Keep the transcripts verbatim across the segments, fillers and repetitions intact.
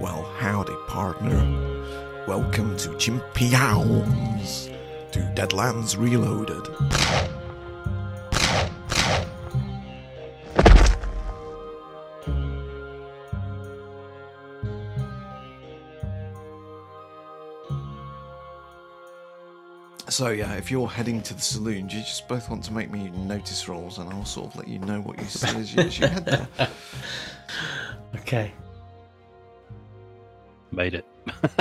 Well, howdy, partner. Welcome to Chimpions, to Deadlands Reloaded. So yeah, if you're heading to the saloon, do you just both want to make me notice rolls, and I'll sort of let you know what you see as you, as you head there? Okay. Made it.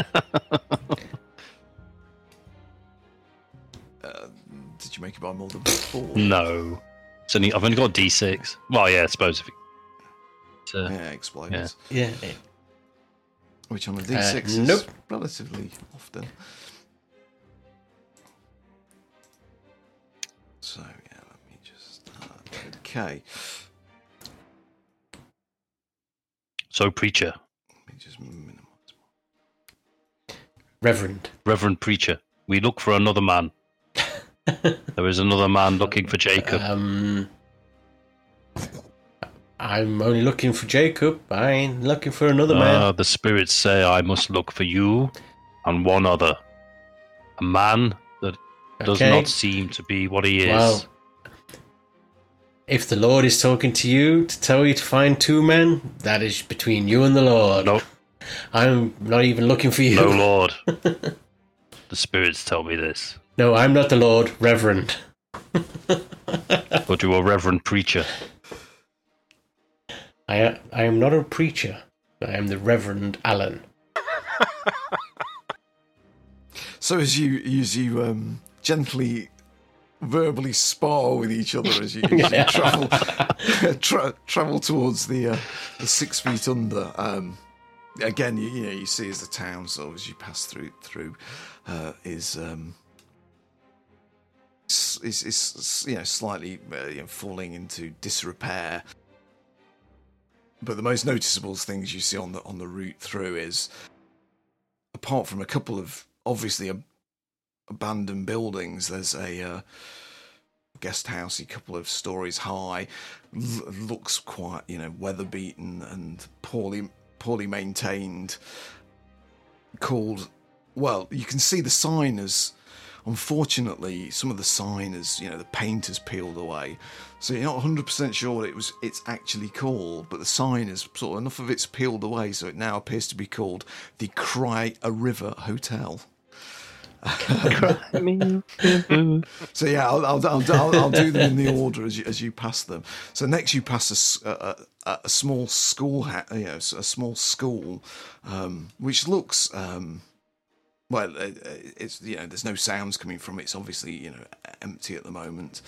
uh, did you make it by more than four? No. It's only, I've only got D six. Well, yeah, I suppose if it... Uh, Yeah, explodes. Yeah. yeah. Which on a D six uh, is nope. relatively often. So, yeah, let me just... Uh, okay. So, preacher. Let me just minimize. Reverend. Reverend preacher. We look for another man. There is another man looking for Jacob. Um, I'm only looking for Jacob. I ain't looking for another man. Ah, the spirits say I must look for you and one other. A man that does Okay. not seem to be what he is. Well, if the Lord is talking to you to tell you to find two men, that is between you and the Lord. No, I'm not even looking for you. no, Lord. The spirits tell me this. No, I'm not the Lord, Reverend. But you are Reverend preacher. I I am not a preacher. I am the Reverend Alan. So as you as you um, gently, verbally spar with each other as you, as you travel tra- travel towards the uh, the six feet under. Um, again, you, you know you see as the town sort of as you pass through through uh, is um, is is you know slightly uh, you know, falling into disrepair. But the most noticeable things you see on the on the route through is, apart from a couple of obviously ab- abandoned buildings, there's a uh, guest house, a couple of stories high, l- looks quite you know weather beaten and poorly poorly maintained. Called, well, you can see the sign as, unfortunately, some of the sign is you know the paint has peeled away, so you're not one hundred percent sure what it was it's actually called, but the sign is sort of enough of it's peeled away, so it now appears to be called the Cry a River Hotel. So yeah, I'll, I'll, I'll, I'll, I'll do them in the order as you, as you pass them. So next you pass a, a, a small school, ha- you know, a small school, um, which looks, um, well, it's you know, there's no sounds coming from it. It's obviously you know empty at the moment.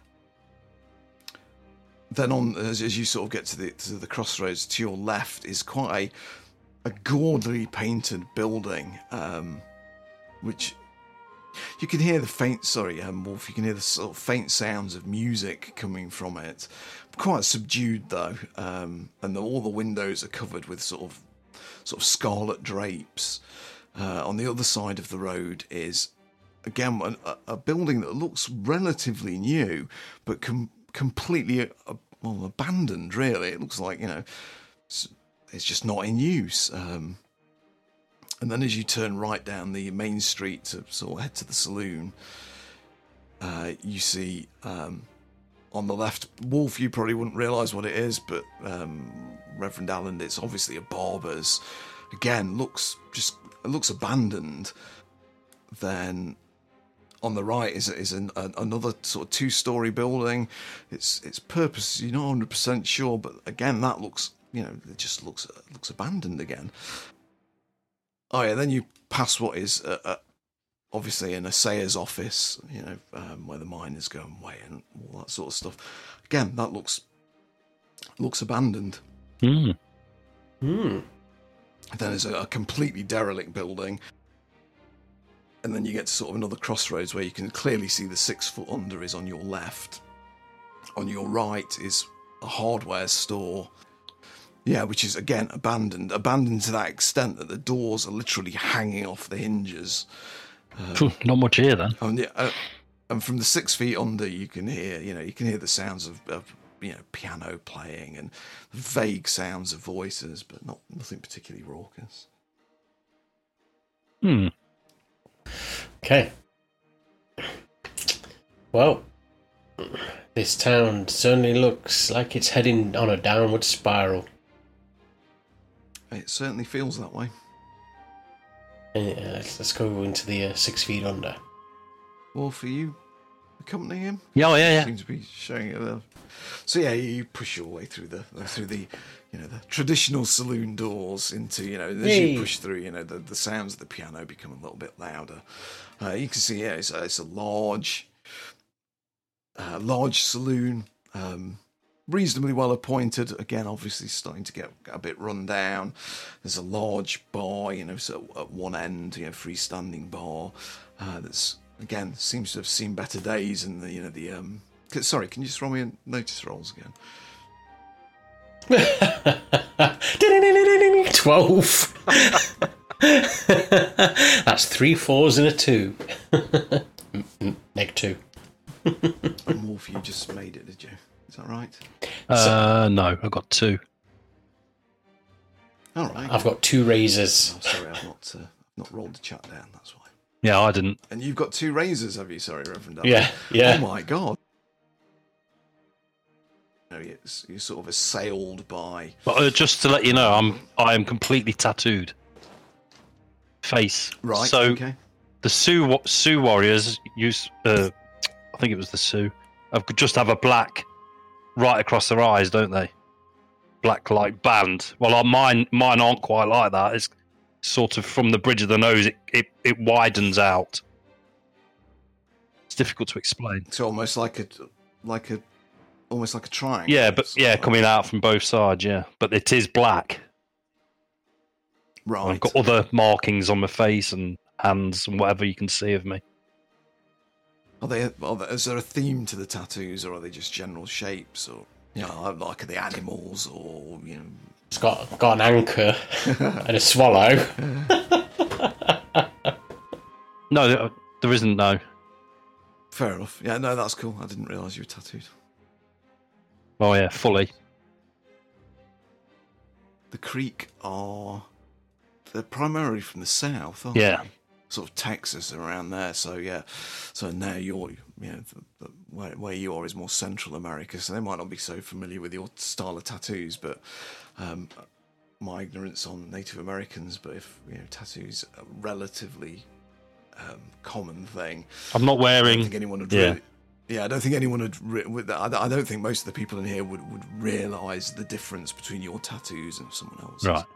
Then on as, as you sort of get to the to the crossroads, to your left is quite a a gaudily painted building, um, which. You can hear the faint, sorry, um, Wolf, you can hear the sort of faint sounds of music coming from it. Quite subdued, though, um, and the, all the windows are covered with sort of sort of scarlet drapes. Uh, on the other side of the road is, again, a, a building that looks relatively new, but com- completely uh, well, abandoned, really. It looks like, you know, it's, it's just not in use. Um And then as you turn right down the main street to sort of head to the saloon, uh, you see um, on the left, Wolf, you probably wouldn't realise what it is, but um, Reverend Allen, it's obviously a barber's. Again, looks just it looks abandoned. Then on the right is is an, a, another sort of two-storey building. It's it's purpose you're not one hundred percent sure, but again that looks you know it just looks looks abandoned again. Oh yeah, then you pass what is uh, uh, obviously an assayer's office, you know, um, where the miners go and weigh and all that sort of stuff. Again, that looks looks abandoned. Hmm. Hmm. Then there's a, a completely derelict building, and then you get to sort of another crossroads where you can clearly see the six foot under is on your left. On your right is a hardware store. Yeah, which is, again, abandoned. Abandoned to that extent that the doors are literally hanging off the hinges. Um, Not much here, then. And, yeah, uh, and from the six feet under, you can hear, you know, you can hear the sounds of, of you know, piano playing and vague sounds of voices, but not nothing particularly raucous. Hmm. Okay. Well, this town certainly looks like it's heading on a downward spiral. It certainly feels that way. Uh, let's, let's go into the uh, six feet under. Well, for you, accompanying him. Yeah, oh, yeah, yeah. Seems to be showing it there. So yeah, you push your way through the through the you know the traditional saloon doors into you know as Hey. you push through, you know the, the sounds of the piano become a little bit louder. Uh, you can see, yeah, it's a, it's a large, uh, large saloon, um, reasonably well appointed. Again, obviously starting to get a bit run down. There's a large bar, you know, so at one end, you know, freestanding bar uh, that's again seems to have seen better days. And the you know the um, sorry, can you just roll me a notice rolls again? twelve. That's three fours and a two. Neg two. And Wolf, you just made it, did you? Is that right? Uh, no, I got two. All right. I've got two razors. Oh, sorry, I've not uh, I've not rolled the chat down. That's why. Yeah, I didn't. And you've got two razors, have you? Sorry, Reverend. Alan. Yeah, yeah. Oh my God. No, it's, you're sort of assailed by. But uh, just to let you know, I'm I am completely tattooed. Face. Right. So okay. the Sioux Sioux warriors use. Uh, I think it was the Sioux. Have just have a black right across their eyes, don't they? Black like band. Well, uh, mine mine aren't quite like that. It's sort of from the bridge of the nose. It it, it widens out. It's difficult to explain. So almost like a like a almost like a triangle. Yeah, but sort yeah, of. coming out from both sides. Yeah, but it is black. Right. I've got other markings on my face and hands and whatever you can see of me. Are they? Are there, is there a theme to the tattoos, or are they just general shapes, or you know, like are they animals, or you know? It's got got an anchor and a swallow. No, there- there isn't. No. Fair enough. Yeah, no, that's cool. I didn't realise you were tattooed. Oh yeah, fully. The Creek are they're primarily from the south, aren't Yeah. they? Sort of Texas around there. So yeah, so now you're, you know, the, the, where, where you are is more Central America. So they might not be so familiar with your style of tattoos, but um, my ignorance on Native Americans. But if you know, tattoos are a relatively um, common thing. I'm not I wearing. don't think anyone would. yeah. Really, yeah, I don't think anyone would. Re- with that, I don't think most of the people in here would would realise the difference between your tattoos and someone else's. Right.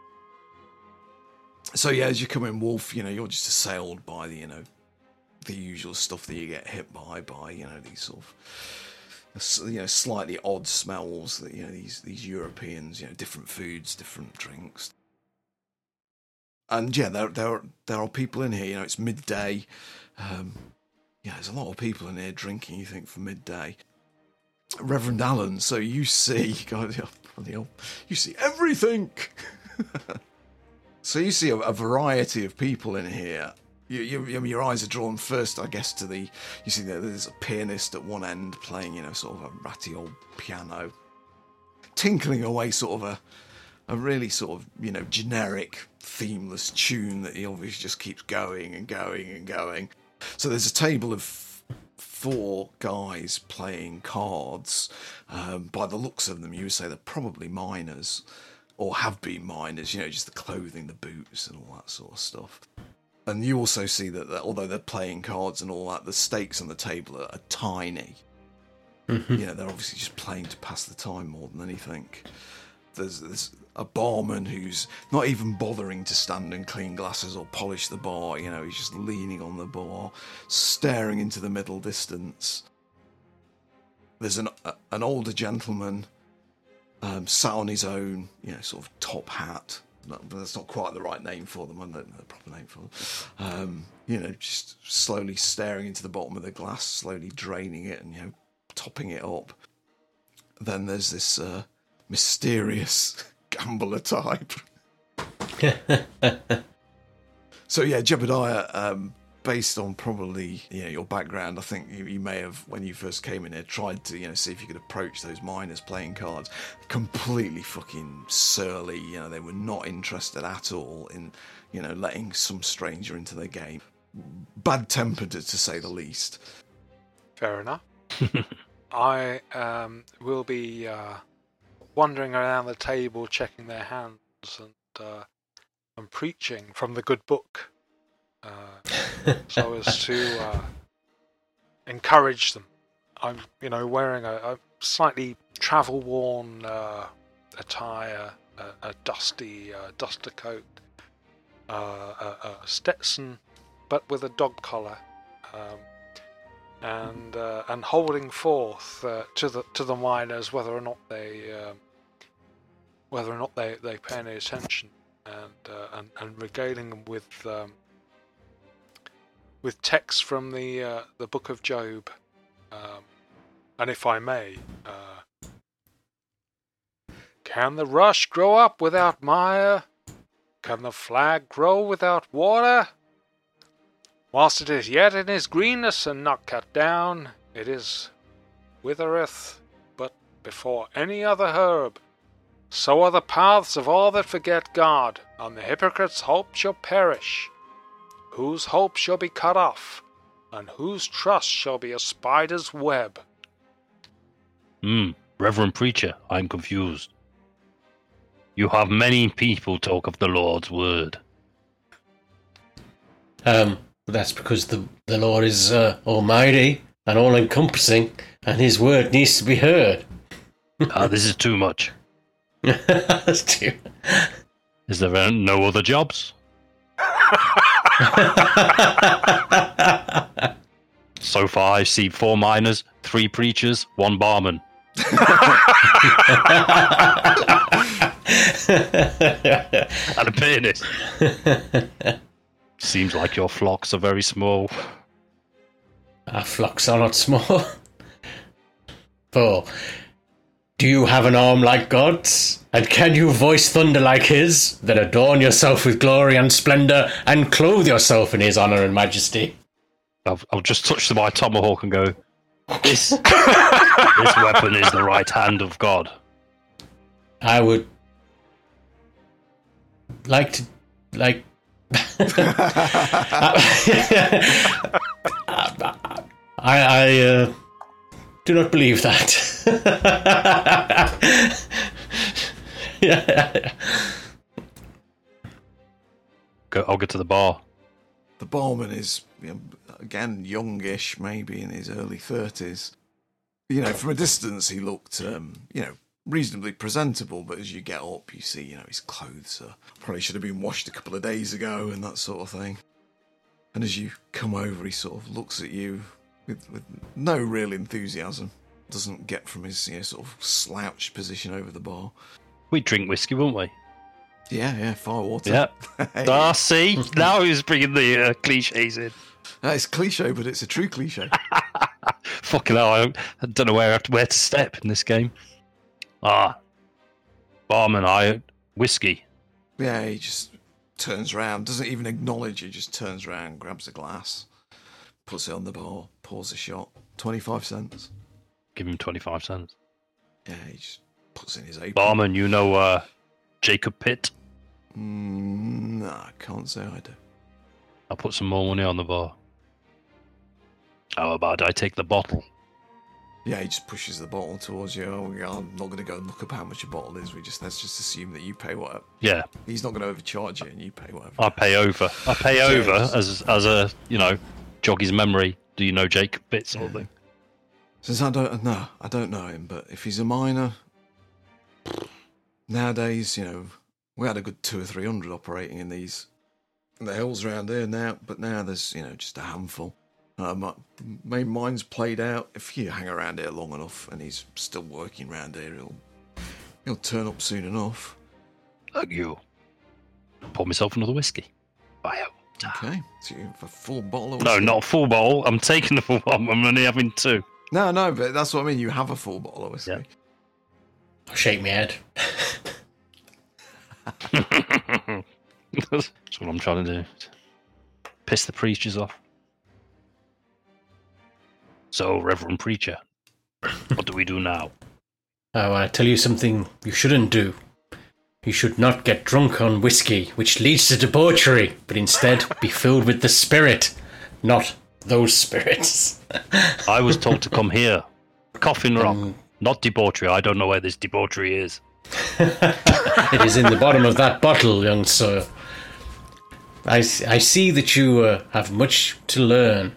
So yeah, as you come in, Wolf, you know you're just assailed by the you know the usual stuff that you get hit by by you know these sort of you know slightly odd smells that you know these these Europeans you know different foods, different drinks, and yeah, there there are, there are people in here. You know, it's midday. Um, yeah, there's a lot of people in here drinking. You think for midday, Reverend Allen. So you see, God, bloody hell, you see everything. So you see a, a variety of people in here. You, you, your eyes are drawn first, I guess, to the. You see that there's a pianist at one end playing, you know, sort of a ratty old piano, tinkling away, sort of a, a really sort of, you know, generic, themeless tune that he obviously just keeps going and going and going. So there's a table of four guys playing cards. Um, by the looks of them, you would say they're probably miners. Or have been miners, you know, just the clothing, the boots, and all that sort of stuff. And you also see that, that although they're playing cards and all that, the stakes on the table are, are tiny. Mm-hmm. You know, they're obviously just playing to pass the time more than anything. There's, there's a barman who's not even bothering to stand and clean glasses or polish the bar. You know, he's just leaning on the bar, staring into the middle distance. There's an a, an older gentleman. Um, sat on his own, you know, sort of top hat. No, but that's not quite the right name for them. I don't know the proper name for them. Um, you know, just slowly staring into the bottom of the glass, slowly draining it and, you know, topping it up. Then there's this uh, mysterious gambler type. So, yeah, Jebediah, um, based on probably you know your background, I think you, you may have, when you first came in here, tried to you know see if you could approach those miners playing cards. Completely fucking surly. You know, they were not interested at all in you know letting some stranger into their game. Bad-tempered, to say the least. Fair enough. I um, will be uh, wandering around the table, checking their hands, and uh, and preaching from the good book, uh, so as to uh, encourage them. I'm, you know, wearing a, a slightly travel-worn uh, attire, a, a dusty uh, duster coat, uh, a, a Stetson, but with a dog collar. Um, and uh, and holding forth uh, to the to the miners whether or not they um, whether or not they, they pay any attention, and uh, and, and regaling them with um, with texts from the uh, the Book of Job, um, and if I may, uh, can the rush grow up without mire? Can the flag grow without water? Whilst it is yet in his greenness and not cut down, it is withereth but before any other herb. So are the paths of all that forget God, and the hypocrite's hope shall perish. Whose hope shall be cut off, and whose trust shall be a spider's web. Hmm, Reverend Preacher, I'm confused. You have many people talk of the Lord's word. Um... That's because the, the Lord is uh, almighty and all-encompassing, and his word needs to be heard. Ah, this is too much. That's too... Is there uh, no other jobs? So far, I see four miners, three preachers, one barman. And a pianist. Seems like your flocks are very small. Our flocks are not small. Four. Do you have an arm like God's? And can you voice thunder like his? Then adorn yourself with glory and splendour, and clothe yourself in his honour and majesty. I'll, I'll just touch my tomahawk and go, This, this weapon is the right hand of God. I would like to, like... I, I uh, do not believe that. Yeah. Go, I'll get to the bar. The barman is, you know, again, youngish, maybe in his early thirties. You know, from a distance, he looked, um, you know, reasonably presentable, but as you get up, you see, you know, his clothes are, probably should have been washed a couple of days ago and that sort of thing. And as you come over, he sort of looks at you with, with no real enthusiasm. Doesn't get from his, you know, sort of slouched position over the bar. We'd drink whiskey, wouldn't we? Yeah, yeah, fire water. Yeah. Hey. Ah, see? Now he's bringing the uh, cliches in. Uh, it's cliche, but it's a true cliche. Fucking hell, I, I don't know where, where to step in this game. Ah, barman, I whiskey. Yeah, he just turns around, doesn't even acknowledge you, just turns around, grabs a glass, puts it on the bar, pours a shot. twenty-five cents. Give him twenty-five cents. Yeah, he just puts it in his apron. Barman, you know uh, Jacob Pitt? Mm, nah, I can't say I do. I'll put some more money on the bar. How about I take the bottle? Yeah, he just pushes the bottle towards you. Oh, yeah, I'm not going to go and look up how much a bottle is. We just let's just assume that you pay whatever. Yeah. He's not going to overcharge you, and you pay whatever. I pay over. I pay over as as a, you know, jog his memory. Do you know Jacob Pitt sort of thing? Since I don't know, I don't know him, but if he's a miner, nowadays, you know, we had a good two or three hundred operating in these in the hills around here now, but now there's, you know, just a handful. Uh, my main mine's played out. If you hang around here long enough and he's still working around here, he'll he'll turn up soon enough. Thank you. Pour myself another whiskey. Bye. Okay, so you have a full bottle of No, whiskey. not a full bottle. I'm taking the full bottle. I'm only having two. No, no, but that's what I mean. You have a full bottle of whiskey. Yeah. I'll shake my head. That's what I'm trying to do. Piss the preachers off. So, Reverend Preacher, what do we do now? I want to tell you something you shouldn't do. You should not get drunk on whiskey, which leads to debauchery, but instead be filled with the spirit, not those spirits. I was told to come here. Coffin Rock, Um, not debauchery. I don't know where this debauchery is. It is in the bottom of that bottle, young sir. I, s- I see that you uh, have much to learn.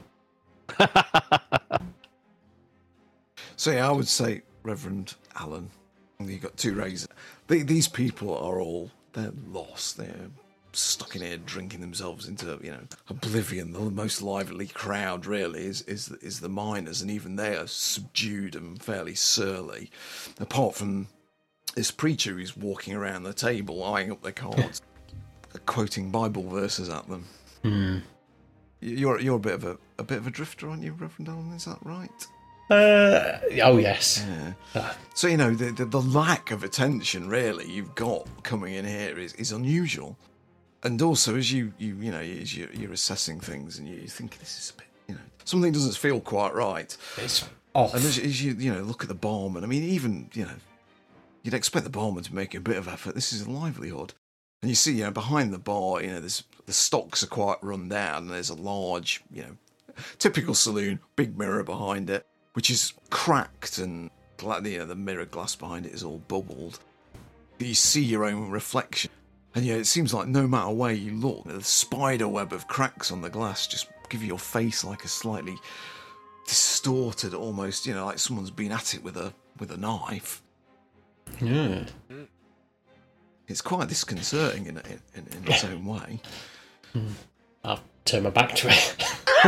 So yeah, I would say, Reverend Allen, you've got two razors. The, these people are all, they're lost. They're stuck in here drinking themselves into, you know, oblivion. The most lively crowd, really, is, is, is the miners, and even they are subdued and fairly surly. Apart from this preacher who's walking around the table, eyeing up their cards, quoting Bible verses at them. Hmm. You're you're a bit of a a bit of a drifter, aren't you, Reverend Allen? Is that right? Uh, oh, yes. Yeah. So you know the, the the lack of attention really you've got coming in here is, is unusual, and also as you you you know as you, you're assessing things and you, you think this is a bit, you know, something doesn't feel quite right. It's off. And as, as you you know look at the barman, I mean even you know you'd expect the barman to make a bit of effort. This is a livelihood. And you see, you know, behind the bar, you know, there's the stocks are quite run down, and there's a large, you know, typical saloon, big mirror behind it, which is cracked, and gla- you know, the mirror glass behind it is all bubbled. You see your own reflection, and yeah, it seems like no matter where you look, the spider web of cracks on the glass just give your face like a slightly distorted, almost, you know, like someone's been at it with a with a knife. Yeah. It's quite disconcerting in, in, in, in its own way. I'll turn my back to it.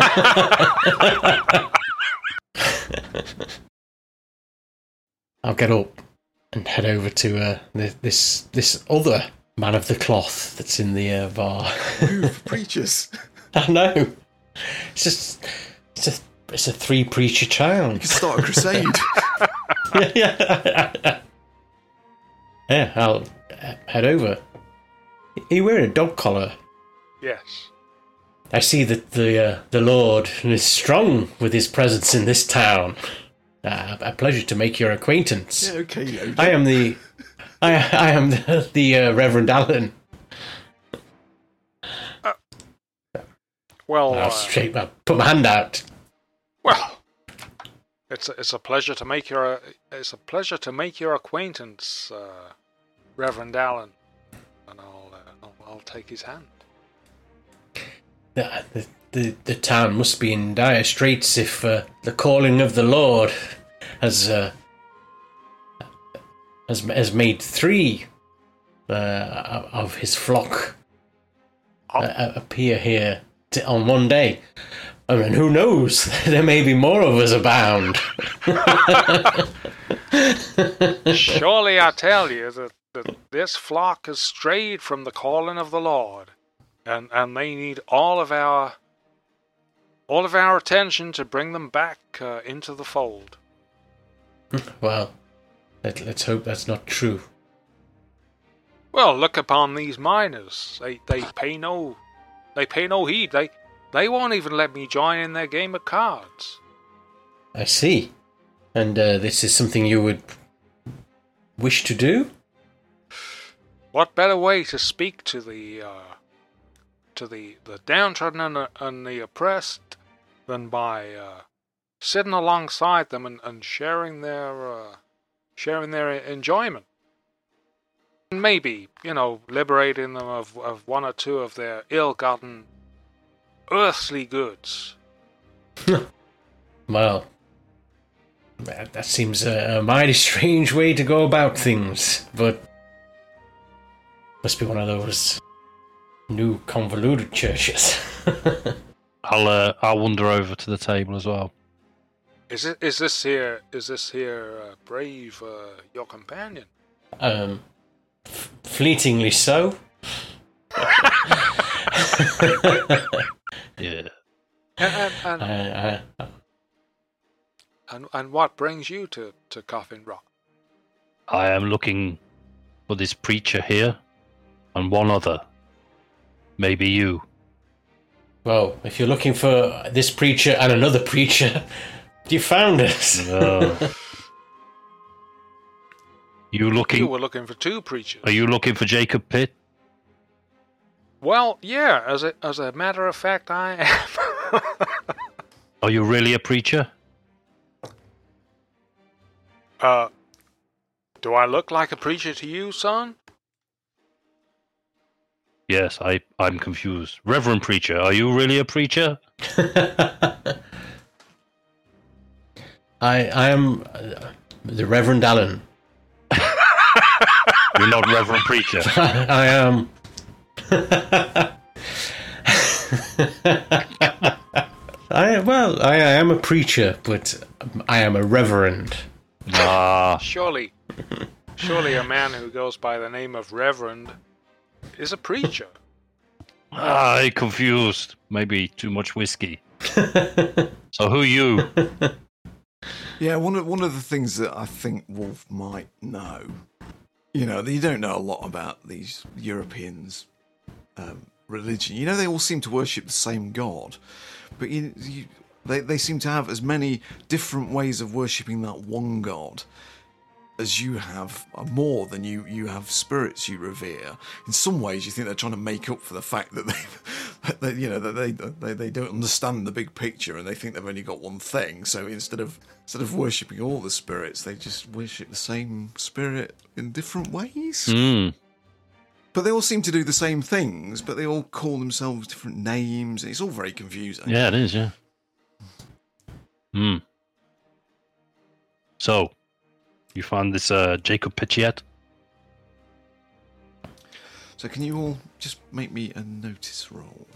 I'll get up and head over to uh, th- this this other man of the cloth that's in the uh, bar. Move, preachers. I know. It's just it's a it's a three preacher child. You can start a crusade. yeah, yeah. I'll uh, head over. Are you wearing a dog collar? Yes. I see that the uh, the Lord is strong with his presence in this town. Uh, a pleasure to make your acquaintance. Yeah, okay, Yoda. I am the I I am the, the uh, Reverend Allen. Well, I'll uh, straight I'll put my hand out. well, it's a, it's a pleasure to make your it's a pleasure to make your acquaintance, uh, Reverend Allen, and I'll, uh, I'll I'll take his hand. The, the, the, the town must be in dire straits if uh, the calling of the Lord has uh, has has made three uh, of his flock uh, appear here to, on one day. I mean, who knows? There may be more of us abound. Surely I tell you that, that this flock has strayed from the calling of the Lord, and and they need all of our all of our attention to bring them back uh, into the fold. Well, let, let's hope that's not true. Well, look upon these miners. They they pay no they pay no heed. They they won't even let me join in their game of cards. I see. And uh, this is something you would wish to do? What better way to speak to the uh, to the, the downtrodden and the, and the oppressed than by uh, sitting alongside them and, and sharing their uh, sharing their enjoyment? And maybe, you know, liberating them of, of one or two of their ill-gotten earthly goods. Well, that, that seems a, a mighty strange way to go about things, but must be one of those new convoluted churches. I'll uh, I'll wander over to the table as well. Is it is this here is this here uh, brave uh, your companion? um, f- fleetingly so. Yeah. And and, and, Uh, uh, and, and what brings you to, to Coffin Rock? I am looking for this preacher here and one other. Maybe you. well, if you're looking for this preacher and another preacher, You found us. No. You You looking? were looking for two preachers. Are you looking for Jacob Pitt? Well, yeah. As a as a matter of fact, I am. Are you really a preacher? uh, do I look like a preacher to you, son? Yes, I. I'm confused. Reverend preacher, are you really a preacher? I I am uh, the Reverend Allen. You're not Reverend preacher. I am. I well, I, I am a preacher, but I am a reverend. Ah, Surely, surely a man who goes by the name of Reverend is a preacher. ah, I'm confused. Maybe too much whiskey. So who are you? Yeah, one of one of the things that I think Wolf might know, you know, you don't know a lot about these Europeans' um, religion. You know, they all seem to worship the same god, but you, you, they they seem to have as many different ways of worshipping that one god as you have, uh, more than you you have spirits you revere. In some ways, you think they're trying to make up for the fact that they, that, you know, that they, they they don't understand the big picture and they think they've only got one thing. So instead of instead of worshipping all the spirits, they just worship the same spirit in different ways. Hmm. But they all seem to do the same things, but they all call themselves different names. It's all very confusing. Yeah, it is. Yeah. Hmm. So, you found this uh, Jacob Pitt yet? So can you all just make me a notice roll?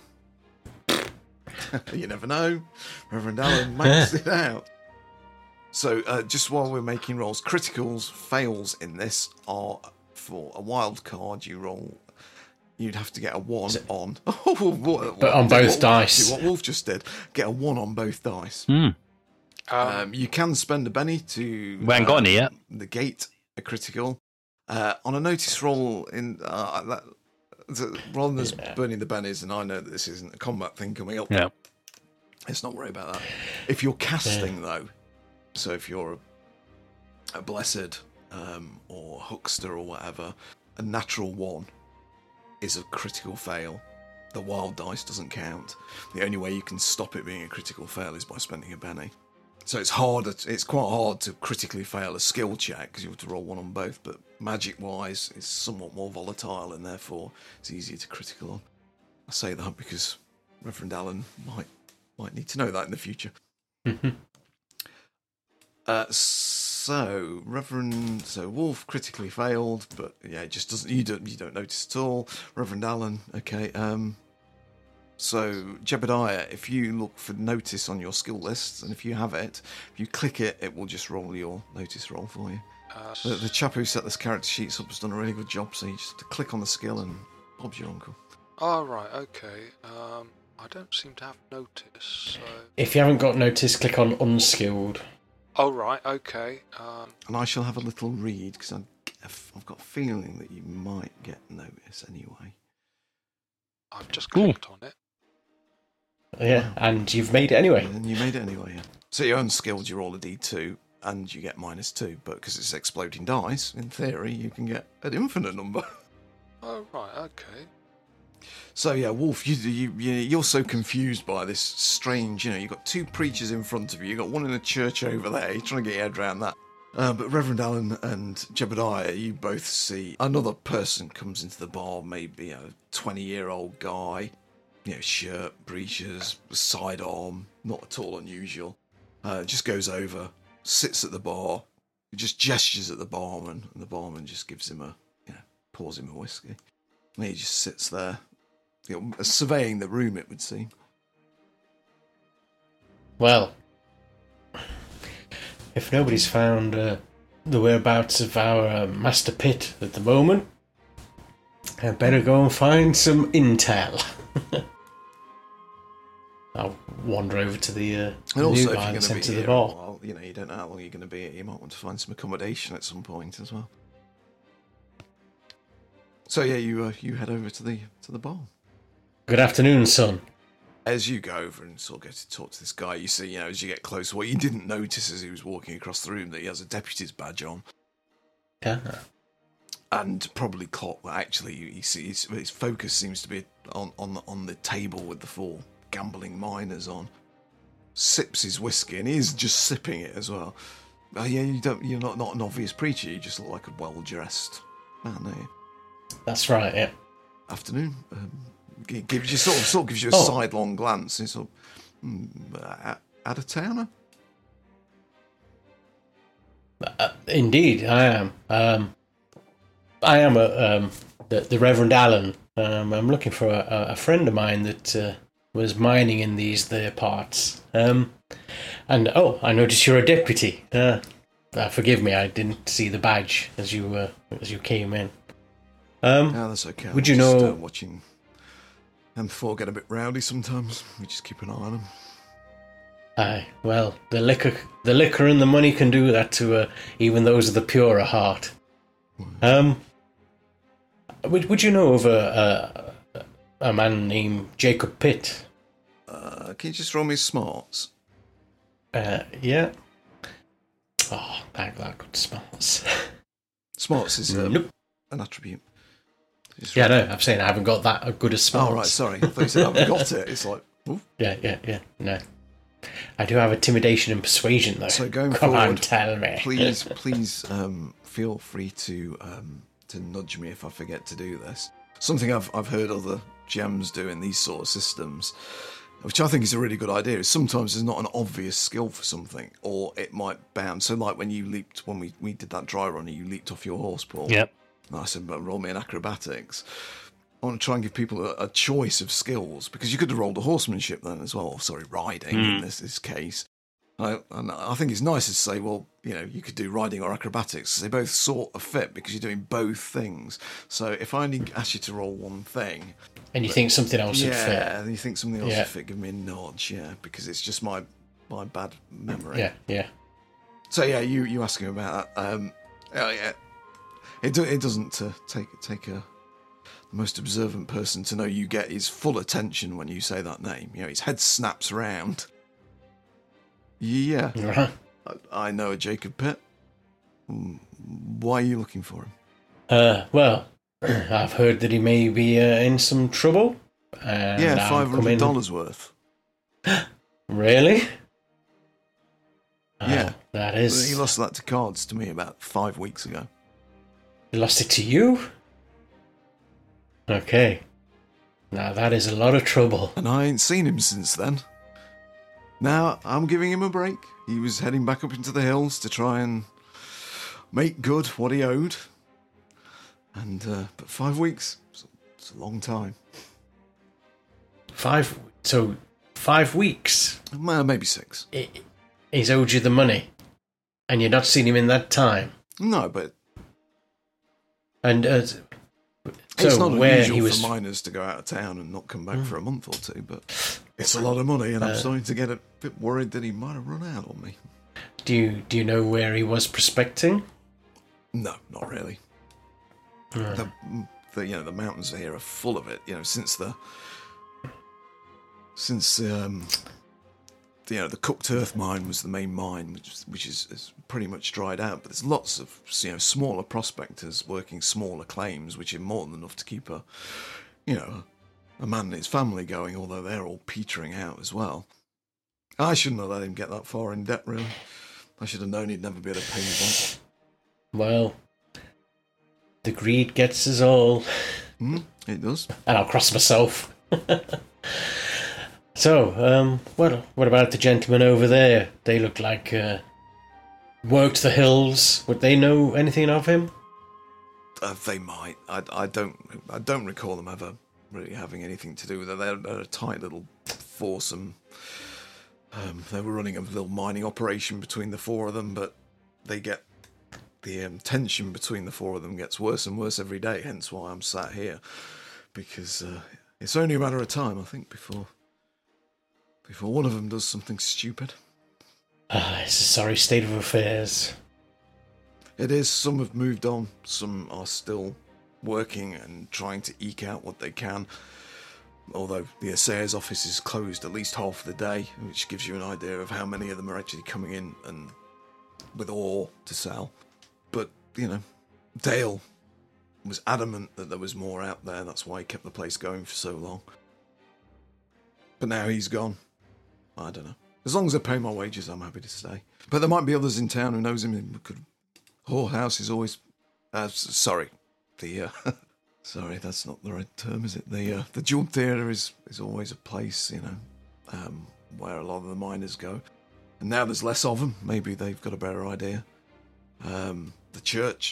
You never know. Reverend Allen maxed it out. So uh, just while we're making rolls, criticals, fails in this are for a wild card. You roll. You'd have to get a one on. Oh, what, But on both what, dice. What Wolf just did. Get a one on both dice. Hmm. Um, Um, you can spend a penny to We ain't got any yet. negate a critical. Uh, on a notice roll, in uh, that, the- rather than Yeah. burning the bennies, and I know that this isn't a combat thing coming up. Yeah. Let's not worry about that. If you're casting, though, so if you're a, a blessed um, or huckster or whatever, a natural one is a critical fail. The wild dice doesn't count. The only way you can stop it being a critical fail is by spending a penny. So it's harder. To, it's quite hard to critically fail a skill check because you have to roll one on both. But magic-wise, it's somewhat more volatile and therefore it's easier to critical on. I say that because Reverend Allen might might need to know that in the future. uh, so Reverend, so Wolf critically failed, but yeah, it just doesn't. You don't you don't notice at all. Reverend Allen, okay. Um, So, Jebediah, if you look for notice on your skill list, and if you have it, if you click it, it will just roll your notice roll for you. uh, The, the chap who set this character sheets up has done a really good job, so you just have to click on the skill and Bob's your uncle. all right, okay. Um, I don't seem to have notice. So. If you haven't got notice, click on unskilled. Oh right, okay. Um, And I shall have a little read, because I've got a feeling that you might get notice anyway. I've just Cool. clicked on it. Yeah, and you've made it anyway. And you made it anyway, yeah. So you're unskilled, you roll a d two, and you get minus two, but because it's exploding dice, in theory, you can get an infinite number. Oh right, okay. So yeah, Wolf, you, you, you you're so confused by this strange. You know, you've got two preachers in front of you. You've got one in a church over there. You're trying to get your head around that. Uh, but Reverend Allen and Jebediah, you both see another person comes into the bar. Maybe a twenty-year-old guy, you know, shirt, breeches, sidearm, not at all unusual. Uh, just goes over, sits at the bar, just gestures at the barman, and the barman just gives him a, you know, pours him a whiskey. And he just sits there, you know, surveying the room, it would seem. Well, if nobody's found uh, the whereabouts of our uh, Master Pitt at the moment, I'd better go and find some intel. I'll wander over to the, uh, And the also, new if guy you're and going to send be to here the a bar. while, you know, you don't know how long you're going to be here. You might want to find some accommodation at some point as well. So yeah, you uh, you head over to the to the bar. Good afternoon, son. as you go over and sort of get to talk to this guy, you see, you know, as you get closer, what you didn't notice as he was walking across the room, that he has a deputy's badge on. Yeah. And probably clock that actually you see his, his focus seems to be on, on, the, on the table with the four gambling miners on. Sips his whiskey, and he is just sipping it as well. Uh, yeah, you don't, you're not, not an obvious preacher, you just look like a well-dressed man, don't you? That's right, yeah. Afternoon. Um, g- gives you sort of, sort of gives you a Oh. sidelong glance, and sort of, mm, uh, out of towner? Uh, indeed, I am. Um, I am a, um, the, the Reverend Allen. Um, I'm looking for a, a friend of mine that uh, was mining in these there parts. Um, and oh, I noticed you're a deputy. Uh, uh, forgive me, I didn't see the badge as you uh, as you came in. Um, Yeah, that's okay. Would I'm you just, know- Uh, watching them four get a bit rowdy sometimes. We just keep an eye on them. Aye, well, the liquor, the liquor and the money can do that to uh, even those of the purer heart. Um, would would you know of a a, a man named Jacob Pitt? Uh, can you just roll me smarts? Uh, yeah. Oh, I got good smarts. Smarts is um, Nope. an attribute. Just Yeah, roll- no, I'm saying I haven't got that good as smarts. Oh, right, sorry. I thought you said I haven't got it. It's like, ooh. Yeah, yeah, yeah. No, I do have intimidation and persuasion though. So going Come on, forward, tell me. please, please um, feel free to um, to nudge me if I forget to do this. Something I've I've heard other gems do in these sort of systems, which I think is a really good idea, is sometimes there's not an obvious skill for something, or it might bounce. So like when you leaped, when we, we did that dry run, you leaped off your horse, Paul. Yep. And I said, but roll me an acrobatics. I want to try and give people a, a choice of skills, because you could have rolled a horsemanship then as well, or sorry, riding in this, this case. I, and I think it's nice to say, well, you know, you could do riding or acrobatics. They both sort of fit because you're doing both things. So if I only ask you to roll one thing, And you think something else would fit? yeah, and you think something else Yeah. would fit, give me a nudge, yeah, because it's just my my bad memory. Yeah, yeah. So yeah, you you asking about that? Um, oh, yeah, it do, it doesn't uh, take take a the most observant person to know you get his full attention when you say that name. You know, his head snaps round. Yeah, Right. I, I know a Jacob Pitt. Mm, Why are you looking for him? Uh, well, I've heard that he may be uh, in some trouble. And yeah, I'm five hundred coming- dollars worth. Really? Yeah. Oh, that He is. lost that to cards to me about five weeks ago. He lost it to you? Okay. Now that is a lot of trouble. And I ain't seen him since then. Now, I'm giving him a break. He was heading back up into the hills to try and make good what he owed. And, uh, but five weeks, it's a, it's a long time. Five. So, five weeks. Well, maybe six. He- He's owed you the money. And you've not seen him in that time. No, but And, uh, so it's not where unusual he was. for miners to go out of town and not come back for a month or two, but it's a lot of money, and I'm starting to get a bit worried that he might have run out on me. Do you, do you know where he was prospecting? No, not really. The, the you know the mountains here are full of it. You know, since the since um, the, you know the Cooked Earth mine was the main mine, which is, which is, is pretty much dried out. But there's lots of you know smaller prospectors working smaller claims, which are more than enough to keep a you know a man and his family going. Although they're all petering out as well. I shouldn't have let him get that far in debt. Really, I should have known he'd never be able to pay me back. Well, the greed gets us all. Hmm, it does. And I'll cross myself. So, um, what what about the gentlemen over there? They look like uh, worked the hills. Would they know anything of him? Uh, they might. I, I don't. I don't recall them ever really having anything to do with it. They're, they're a tight little foursome. Um, they were running a little mining operation between the four of them, but they get the um, tension between the four of them gets worse and worse every day. Hence why I'm sat here, because uh, it's only a matter of time, I think, before before one of them does something stupid. Ah, it's a sorry state of affairs. It is. Some have moved on. Some are still working and trying to eke out what they can. although the assayer's office is closed at least half the day, which gives you an idea of how many of them are actually coming in and with ore to sell. But, you know, Dale was adamant that there was more out there. That's why he kept the place going for so long. But now he's gone. I don't know. As long as I pay my wages, I'm happy to stay. But there might be others in town who knows him. Could... Whorehouse is always... Uh, sorry. The... Uh, sorry, that's not the right term, is it? The uh, the Jewel Theatre is, is always a place, you know, um, where a lot of the miners go. And now there's less of them. Maybe they've got a better idea. Um, the church...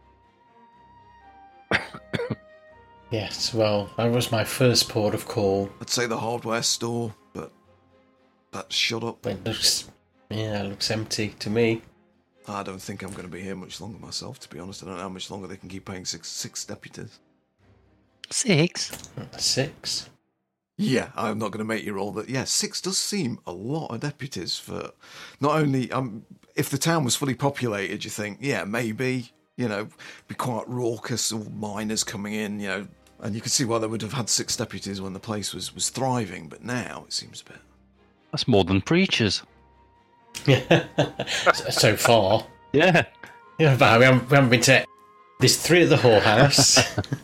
Yes, well, that was my first port of call. I'd say the hardware store, but that's shut up. It looks, yeah, it looks empty to me. I don't think I'm going to be here much longer myself, to be honest. I don't know how much longer they can keep paying six six deputies. Six? Six? Yeah, I'm not going to make you roll that. Yeah, six does seem a lot of deputies for... Not only... Um, if the town was fully populated, you think, yeah, maybe... You know, be quite raucous, all miners coming in, you know, and you could see why they would have had six deputies when the place was, was thriving, but now it seems a bit... That's more than preachers. Yeah, so far. Yeah. Yeah, but we haven't, we haven't been to... There's three at the whorehouse.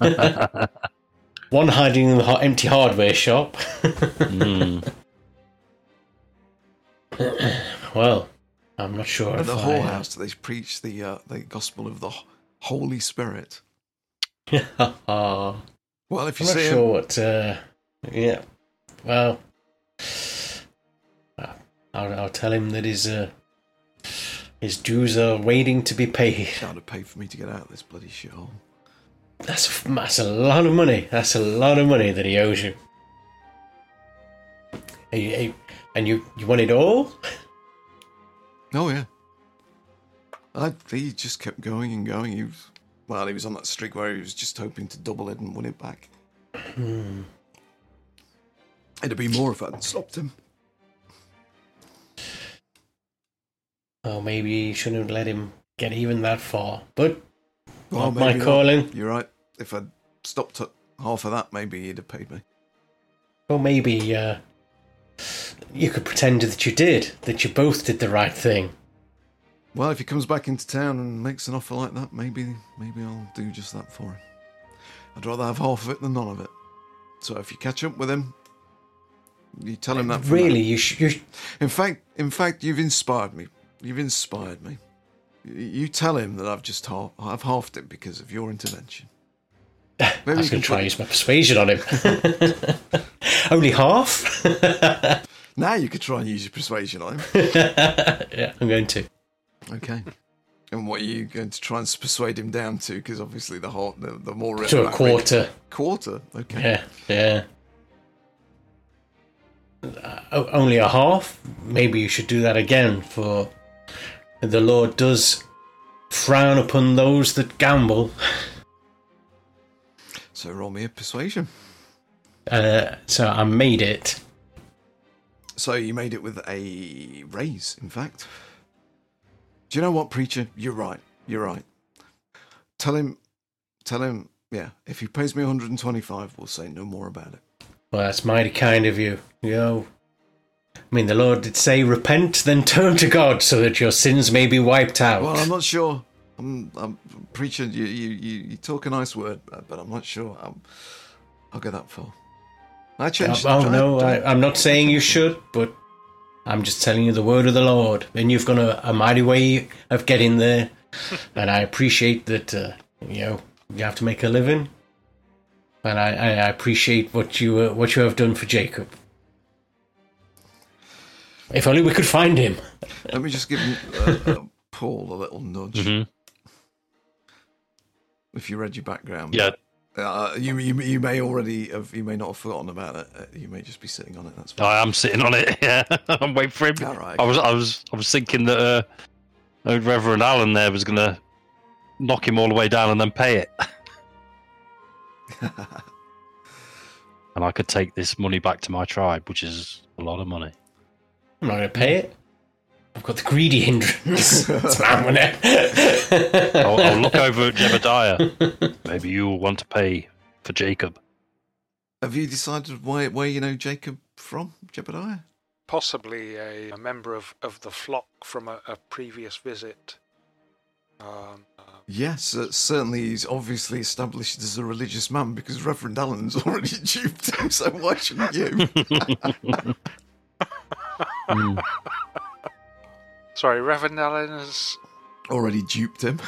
One hiding in the empty hardware shop. mm. Well... I'm not sure. At if the I, whorehouse, they preach the uh, the gospel of the Holy Spirit. uh, Well, if you I'm not see sure him, what. Uh, yeah. Well, I'll, I'll tell him that his uh, his dues are waiting to be paid. trying to pay for me to get out of this bloody shithole. That's a, that's a lot of money. That's a lot of money that he owes you. Hey, hey, and you you want it all? Oh yeah. I, he just kept going and going. He was, well, he was on that streak where he was just hoping to double it and win it back. Hmm. It'd be more if I hadn't stopped him. Oh, maybe you shouldn't have let him get even that far. But Well, not my maybe not. calling. You're right. If I'd stopped at half of that, maybe he'd have paid me. Well, maybe uh, you could pretend that you did, that you both did the right thing. Well, if he comes back into town and makes an offer like that, maybe maybe I'll do just that for him. I'd rather have half of it than none of it. So if you catch up with him, you tell him that. Really, you should. In fact, in fact, you've inspired me. You've inspired me. You tell him that I've just half, I've halved it because of your intervention. I Maybe was you going can to try and put- use my persuasion on him. Only half? Now you could try and use your persuasion on him. Yeah, I'm going to. Okay. And what are you going to try and persuade him down to? Because obviously the whole, the, the more... To a quarter. Quarter? Okay. Yeah, yeah. Uh, only a half? Maybe you should do that again, for the Lord does frown upon those that gamble. So roll me a persuasion. Uh, so I made it. So you made it with a raise, in fact. Do you know what, preacher? You're right. You're right. Tell him, tell him, yeah, if he pays me one hundred twenty-five, we'll say no more about it. Well, that's mighty kind of you. You know, I mean, the Lord did say, repent, then turn to God, so that your sins may be wiped out. Well, I'm not sure. I'm, I'm preacher. You, you, you, you talk a nice word, but I'm not sure. I'm, I'll go that far. I changed. Oh, try- no, try- I, I'm not saying you should, but I'm just telling you the word of the Lord. And you've got a, a mighty way of getting there. And I appreciate that, uh, you know, you have to make a living. And I, I I appreciate what you uh, what you have done for Jacob. If only we could find him. Let me just give him, uh, uh, Paul a little nudge. Mhm. If you read your background, Yeah. uh, you, you you may already have, you may not have forgotten about it. Uh, you may just be sitting on it. That's fine. I am sitting on it. Yeah, I'm waiting for him. All right. I was, I was, I was thinking that uh, old Reverend Allen there was gonna knock him all the way down and then pay it, and I could take this money back to my tribe, which is a lot of money. I'm not going to pay it. I've got the greedy hindrance. So I'm gonna... I'll, I'll look over at Jebediah. Maybe you'll want to pay for Jacob. Have you decided where, where you know Jacob from, Jebediah? Possibly a, a member of, of the flock from a, a previous visit. Um, uh, Yes, uh, certainly he's obviously established as a religious man because Reverend Allen's already duped him, so why shouldn't you? Mm. sorry, Reverend Allen is. Already duped him.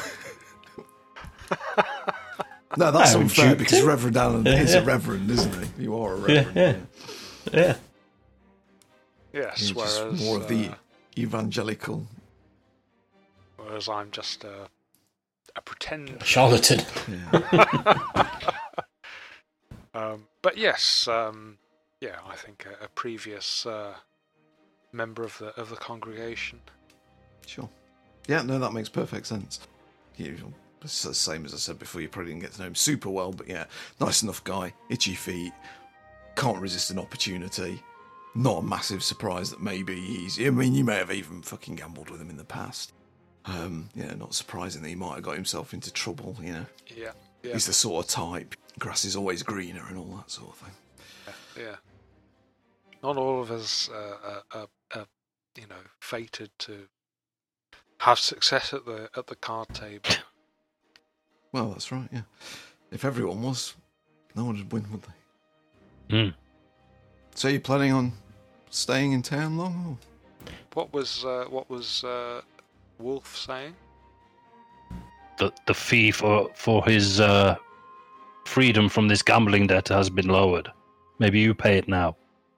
No, that's I unfair duped because him. Reverend Allen is a reverend, isn't he? You are a reverend. Yeah, yeah. Yes, He's whereas just more of the uh, evangelical. whereas I'm just a a pretend. Charlatan. Yeah. Um, but yes, um, yeah, I think a, a previous uh, member of the of the congregation. Sure. Yeah, no, that makes perfect sense. You, it's the same as I said before, you probably didn't get to know him super well, but yeah, nice enough guy, itchy feet, can't resist an opportunity. Not a massive surprise that maybe he's... I mean, you may have even fucking gambled with him in the past. Um, yeah, not surprising that he might have got himself into trouble, you know. Yeah, yeah, He's the sort of type, grass is always greener and all that sort of thing. yeah. yeah. Not all of us uh, are, are, are, you know, fated to have success at the at the card table. Well, that's right, yeah. If everyone was, no one would win, would they? Hmm. So you're planning on staying in town long? Or? What was uh, what was uh, Wolf saying? The the fee for for his uh, freedom from this gambling debt has been lowered. Maybe you pay it now.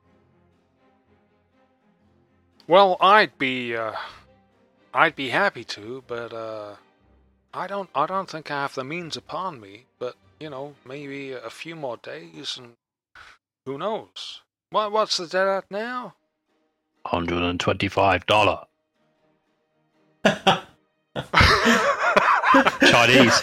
Well, I'd be uh, I'd be happy to, but uh, I don't I don't think I have the means upon me. But you know, maybe a few more days, and who knows? What what's the debt at now? Hundred and twenty-five dollar. Chinese.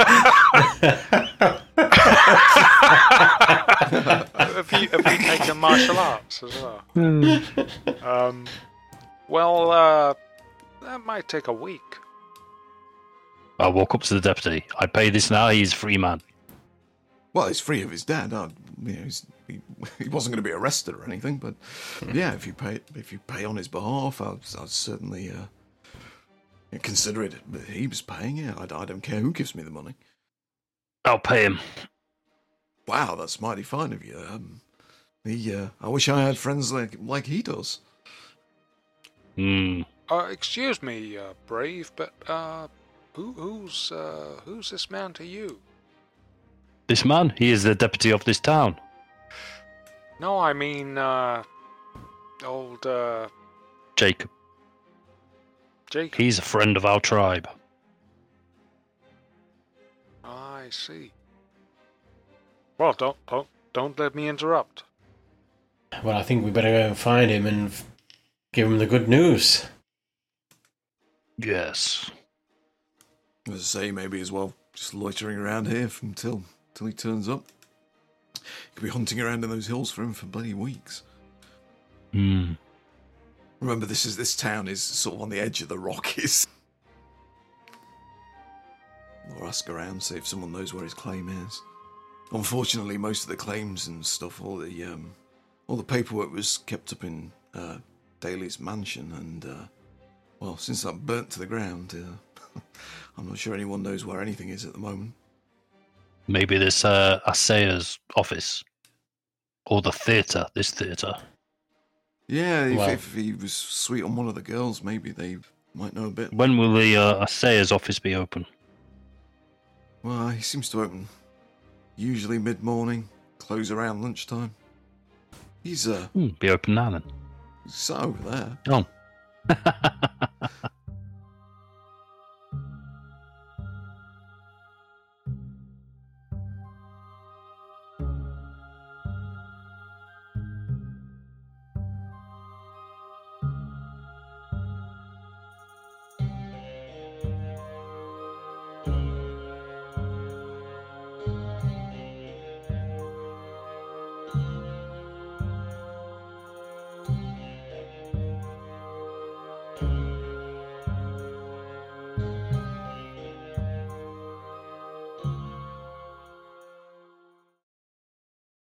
have you have you taken martial arts as well? um, well, uh, that might take a week. I walk up to the deputy. I pay this now. He's a free man. Well, he's free of his debt. I, you know, he's, he, he wasn't going to be arrested or anything, but yeah, if you pay if you pay on his behalf, I'd, I'd certainly uh, consider it. But he was paying, yeah. I, I don't care who gives me the money. I'll pay him. Wow, that's mighty fine of you. Um, he, uh, I wish I had friends like like he does. Hmm. Uh, excuse me, uh, Brave, but uh, who who's uh, who's this man to you? This man, he is the deputy of this town. No, I mean, uh, old, uh, Jacob. Jacob. He's a friend of our tribe. I see. Well, don't, don't, don't let me interrupt. Well, I think we better go and find him and f- give him the good news. Yes. As I say, maybe as well just loitering around here until until he turns up. Could be hunting around in those hills for him for bloody weeks. Hmm. Remember, this is this town is sort of on the edge of the Rockies. Or ask around, see if someone knows where his claim is. Unfortunately, most of the claims and stuff, all the um, all the paperwork was kept up in uh, Daly's mansion, and uh, well, since that burnt to the ground, uh, I'm not sure anyone knows where anything is at the moment. Maybe this uh, Assaya's office. Or the theatre, this theatre. Yeah, if, Well- if he was sweet on one of the girls, maybe they might know a bit. When will the uh, Assaya's office be open? Well, he seems to open usually mid-morning, close around lunchtime. He's uh, Hmm, be open now then. he's sat over there. Oh.